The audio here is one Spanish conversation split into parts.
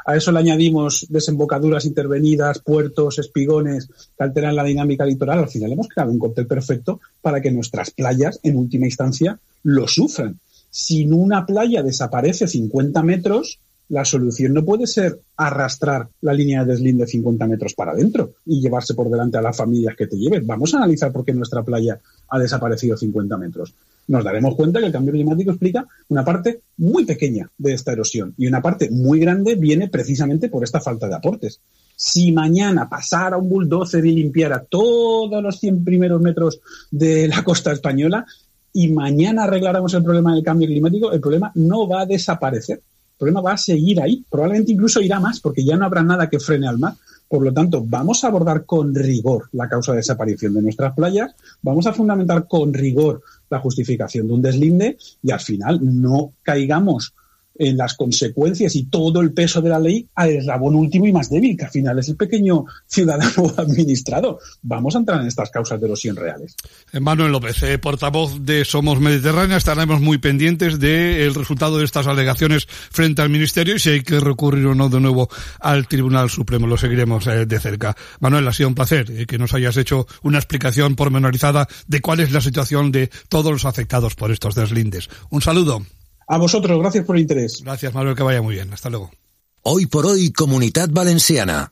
a eso le añadimos desembocaduras intervenidas, puertos, espigones que alteran la dinámica litoral, al final hemos creado un cóctel perfecto para que nuestras playas, en última instancia, lo sufran. Si una playa desaparece 50 metros, la solución no puede ser arrastrar la línea de deslinde 50 metros para adentro y llevarse por delante a las familias que te lleven. Vamos a analizar por qué nuestra playa ha desaparecido 50 metros. Nos daremos cuenta que el cambio climático explica una parte muy pequeña de esta erosión y una parte muy grande viene precisamente por esta falta de aportes. Si mañana pasara un bulldozer y limpiara todos los 100 primeros metros de la costa española y mañana arregláramos el problema del cambio climático, el problema no va a desaparecer. El problema va a seguir ahí, probablemente incluso irá más, porque ya no habrá nada que frene al mar. Por lo tanto, vamos a abordar con rigor la causa de desaparición de nuestras playas, vamos a fundamentar con rigor la justificación de un deslinde y al final no caigamos en las consecuencias y todo el peso de la ley al eslabón último y más débil, que al final es el pequeño ciudadano administrado. Vamos a entrar en estas causas de erosión reales. Manuel López, portavoz de Somos Mediterránea, estaremos muy pendientes del resultado de estas alegaciones frente al Ministerio y si hay que recurrir o no de nuevo al Tribunal Supremo. Lo seguiremos de cerca. Manuel, ha sido un placer que nos hayas hecho una explicación pormenorizada de cuál es la situación de todos los afectados por estos deslindes. Un saludo. A vosotros, gracias por el interés. Gracias, Manuel, que vaya muy bien. Hasta luego. Hoy por hoy, Comunitat Valenciana.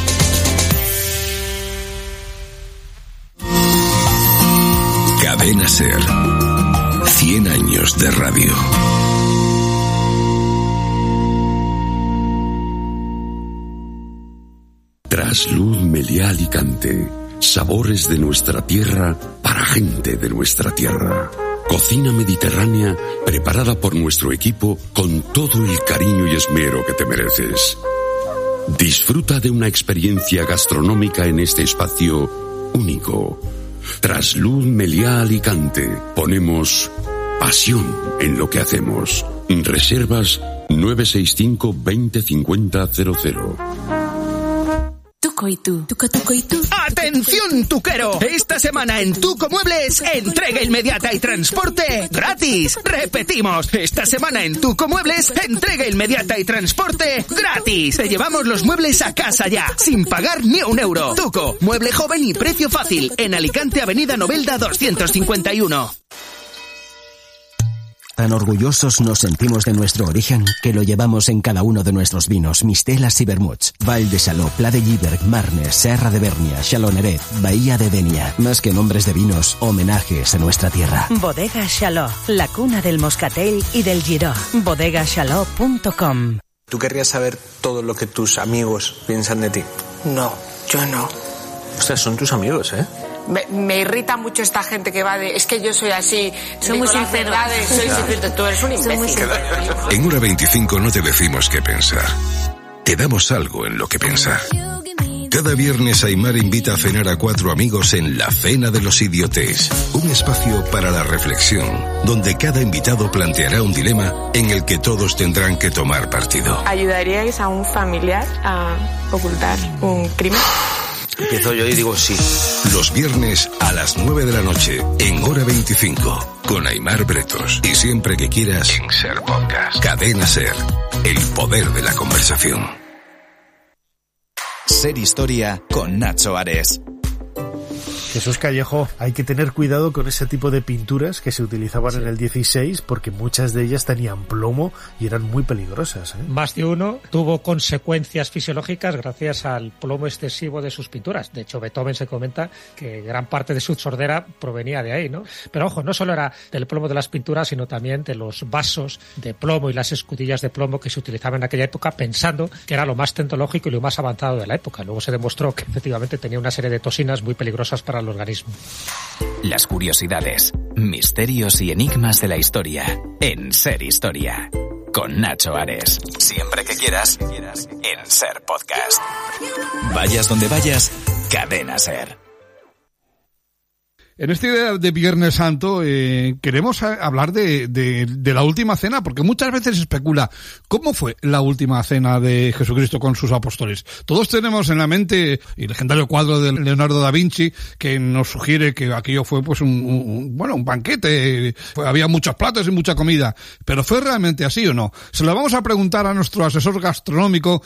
Cadena SER. 100 años de radio. Trasluz Meliá Alicante. Sabores de nuestra tierra para gente de nuestra tierra. Cocina mediterránea preparada por nuestro equipo con todo el cariño y esmero que te mereces. Disfruta de una experiencia gastronómica en este espacio único. Trasluz Meliá Alicante. Ponemos pasión en lo que hacemos. Reservas 965 20 50 00. Tuco y tú. Tuco y tú. ¡Atención, tuquero! Esta semana en Tuco Muebles, entrega inmediata y transporte gratis. Repetimos, esta semana en Tuco Muebles, entrega inmediata y transporte gratis. Te llevamos los muebles a casa ya, sin pagar ni un euro. Tuco, mueble joven y precio fácil, en Alicante, Avenida Novelda 251. Tan orgullosos nos sentimos de nuestro origen que lo llevamos en cada uno de nuestros vinos, mistelas y vermuts. Vall de Xaló, Pla de Lliberg, Marnes, Serra de Bernia, Xaloneret, Bahía de Denia. Más que nombres de vinos, homenajes a nuestra tierra. Bodega Xaló, la cuna del moscatel y del giró. bodegaxaló.com. ¿Tú querrías saber todo lo que tus amigos piensan de ti? No, yo no. Ostras, son tus amigos, ¿eh? Me irrita mucho esta gente que va de... Es que yo soy así... Soy muy sincero. Soy sincero. Tú eres un imbécil. En Hora 25 no te decimos qué pensar. Te damos algo en lo que pensar. Cada viernes Aimar invita a cenar a 4 amigos en La Cena de los Idiotes. Un espacio para la reflexión, donde cada invitado planteará un dilema en el que todos tendrán que tomar partido. ¿Ayudaríais a un familiar a ocultar un crimen? Empiezo yo y digo sí. Los viernes a las 9 de la noche en Hora 25 con Aimar Bretos y siempre que quieras en SER Podcast. Cadena SER, el poder de la conversación. SER Historia con Nacho Ares. Jesús Callejo, hay que tener cuidado con ese tipo de pinturas que se utilizaban en el 16 porque muchas de ellas tenían plomo y eran muy peligrosas, ¿eh? Más de uno tuvo consecuencias fisiológicas gracias al plomo excesivo de sus pinturas. De hecho, Beethoven se comenta que gran parte de su sordera provenía de ahí, ¿no? Pero ojo, no solo era del plomo de las pinturas, sino también de los vasos de plomo y las escudillas de plomo que se utilizaban en aquella época pensando que era lo más tecnológico y lo más avanzado de la época. Luego se demostró que efectivamente tenía una serie de toxinas muy peligrosas para el organismo. Las curiosidades, misterios y enigmas de la historia en SER Historia con Nacho Ares. Siempre que quieras en SER Podcast. Vayas donde vayas, Cadena SER. En este día de Viernes Santo queremos hablar de la última cena, porque muchas veces se especula cómo fue la última cena de Jesucristo con sus apóstoles. Todos tenemos en la mente el legendario cuadro de Leonardo da Vinci que nos sugiere que aquello fue pues un banquete, había muchos platos y mucha comida, pero ¿fue realmente así o no? Se lo vamos a preguntar a nuestro asesor gastronómico